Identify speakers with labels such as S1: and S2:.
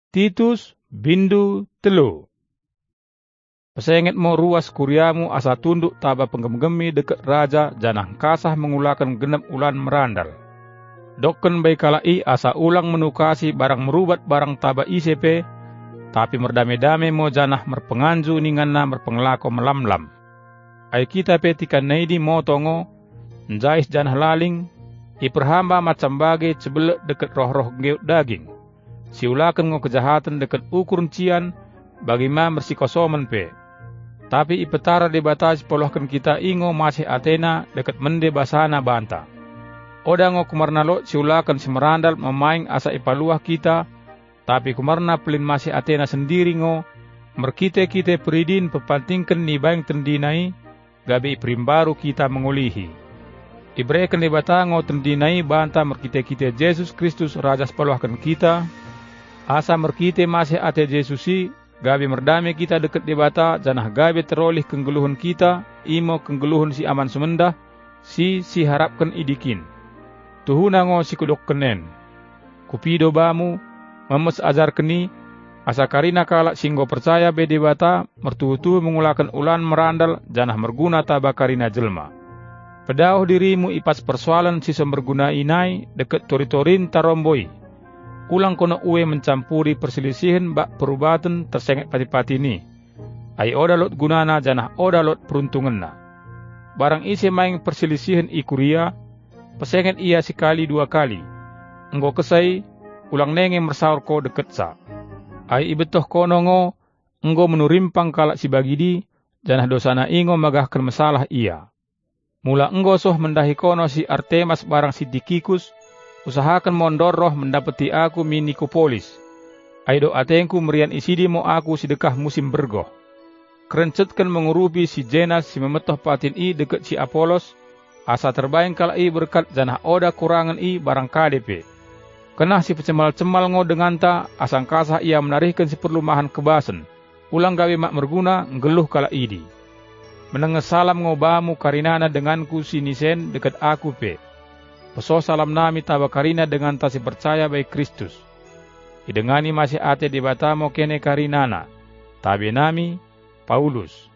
S1: Titus bindu 3. Pesenget mo ruas kuriamu asa tunduk taba penggem-gemi deket raja janah kasah mengulakan genep ulan merandal. Dokken bay kalai asa ulang menukasi barang merubat barang taba ICP, tapi merdame-dame mo janah merpenganju ninganna merpenglako melamlam. Ay kita petikan naidi motongo, njais janah laling, iperhamba macam bagai cebelek deket roh-roh geut daging. Siulakan ngo kejahatan deket ukur cian, bagaimana bersikosomen pe. Tapi ipetara dibatasi polohkan kita ingo masih Athena deket mende basana banta. Oda ngo kumarna lo siulakan semerandal memaing asa ipaluah kita, tapi kumarna pelin masih Athena sendiri ngo, merkite-kite peridin pepantingkan ni bayang tendinai, gabi perimbaru kita mengulihi. Ibreken dibata ngo tendinai banta merkite-kite Yesus Kristus raja sepaluahkan kita, asa merkite masih ate Yesusi, gabi merdame kita deket dibata janah gabi teroleh kenggeluhun kita, imo kenggeluhun si aman sumendah, si harapkan idikin. Tuhuna ngo si kudok kenen. Kupido bamu, memes ajar keni, asa karina kalak singgo percaya be dibata, mertutu mengulakan ulan merandal janah merguna taba karina jelma. Pedauh dirimu ipas persoalan si semberguna inai deket tori-torin taromboi. Ulang kono uwe mencampuri perselisihan bak perubatan tersenget pati-pati ni. Ai oda lot gunana janah oda lot peruntunganna. Barang isi maing perselisihan ikuria, pesenget ia sekali dua kali. Enggo kesai, ulang nenge mersaur ko deket sa. Ai ibetoh kono ngo, enggo menurimpang kalak si bagidi, janah dosana ingo magahkan masalah ia. Mula enggo soh mendahi kono si Artemas barang si Tikikus, usahakan mondor roh mendapati aku mi Nikopolis. Aido atengku merian isidi mo aku sedekah musim bergoh. Kerencetkan mengurupi si Jenas si memetoh patin i deket si Apolos, asa terbayang kala i berkat janah oda kurangan i barang KDP. Kenah si pecemal-cemal ngo dengan ta, asang kasah ia menarihkan si perlumahan kebasen. Ulang gawe mak merguna, ngeluh kala idi. Menengah salam ngobamu karinana denganku si Nisen deket aku pe. Peso salam nami taba karina dengan tasi percaya baik Kristus. Idengani masih ate di batamo kene karinana. Tabi nami, Paulus.